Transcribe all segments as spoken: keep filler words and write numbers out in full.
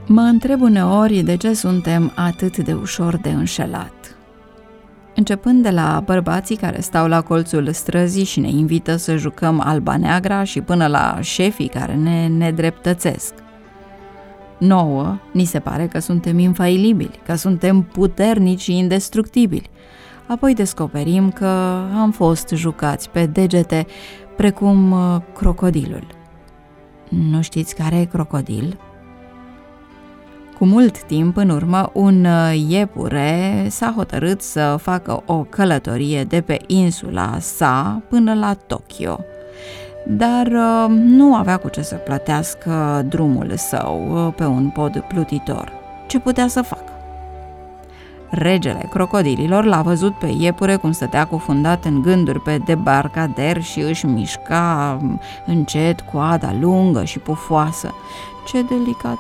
Mă întreb uneori de ce suntem atât de ușor de înșelat. Începând de la bărbații care stau la colțul străzii și ne invită să jucăm alba-neagra și până la șefii care ne nedreptățesc. Nouă, ni se pare că suntem infailibili, că suntem puternici și indestructibili. Apoi descoperim că am fost jucați pe degete precum crocodilul. Nu știți care e crocodil? Cu mult timp în urmă, un iepure s-a hotărât să facă o călătorie de pe insula sa până la Tokyo, dar nu avea cu ce să plătească drumul său pe un pod plutitor. Ce putea să facă? Regele crocodililor l-a văzut pe iepure cum stătea cufundat în gânduri pe debarcader și își mișca încet coada lungă și pufoasă. Ce delicatesă,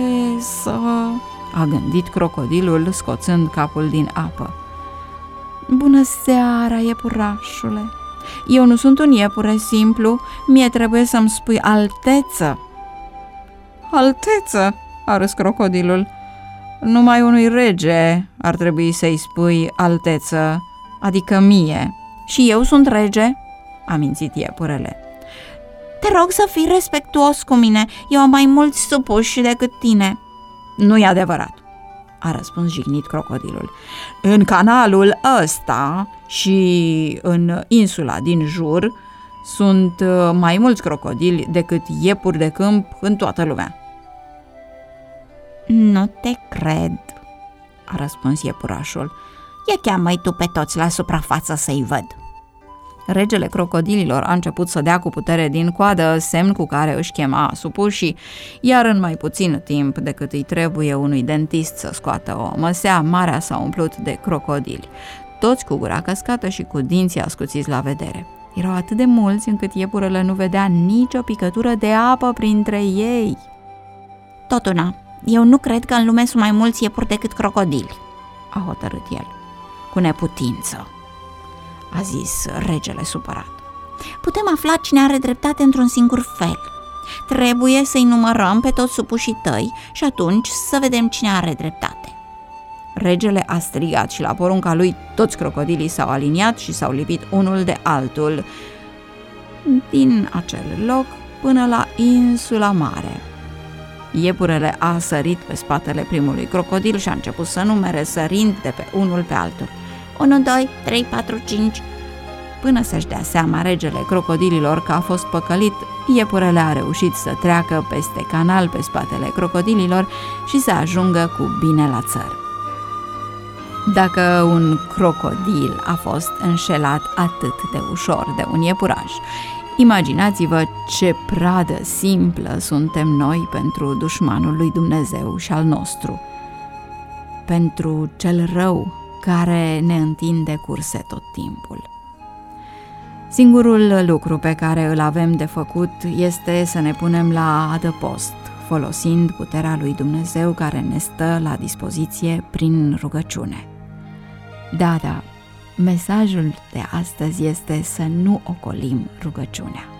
a gândit crocodilul scoțând capul din apă. Bună seara, iepurașule! Eu nu sunt un iepure simplu, mie trebuie să-mi spui alteță. Alteță, a râs crocodilul. Numai unui rege ar trebui să-i spui alteță, adică mie. Și eu sunt rege, a mințit iepurele. Te rog să fii respectuos cu mine, eu am mai mulți supuși decât tine. Nu-i adevărat, a răspuns jignit crocodilul. În canalul ăsta și în insula din jur sunt mai mulți crocodili decât iepuri de câmp în toată lumea. Nu te cred, a răspuns iepurașul. Ia cheamă-i tu pe toți la suprafață să-i văd. Regele crocodililor a început să dea cu putere din coadă, semn cu care își chema supușii, iar în mai puțin timp decât îi trebuie unui dentist să scoată o măsea, marea s-a umplut de crocodili, toți cu gura căscată și cu dinții ascuțiți la vedere. Erau atât de mulți încât iepurele nu vedea nicio picătură de apă printre ei. Tot una, eu nu cred că în lume sunt mai mulți iepuri decât crocodili, a hotărât el, cu neputință, a zis regele supărat. Putem afla cine are dreptate într-un singur fel. Trebuie să-i numărăm pe toți supușii tăi și atunci să vedem cine are dreptate. Regele a strigat și la porunca lui toți crocodilii s-au aliniat și s-au lipit unul de altul din acel loc până la insula mare. Iepurele a sărit pe spatele primului crocodil și a început să numere sărind de pe unul pe altul. unu, doi, trei, patru, cinci. Până să-și dea seama regele crocodililor că a fost păcălit, iepurele a reușit să treacă peste canal pe spatele crocodililor și să ajungă cu bine la țăr. Dacă un crocodil a fost înșelat atât de ușor de un iepuraș, imaginați-vă ce pradă simplă suntem noi pentru dușmanul lui Dumnezeu și al nostru, pentru cel rău care ne întinde curse tot timpul. Singurul lucru pe care îl avem de făcut este să ne punem la adăpost, folosind puterea lui Dumnezeu care ne stă la dispoziție prin rugăciune. Da, da, mesajul de astăzi este să nu ocolim rugăciunea.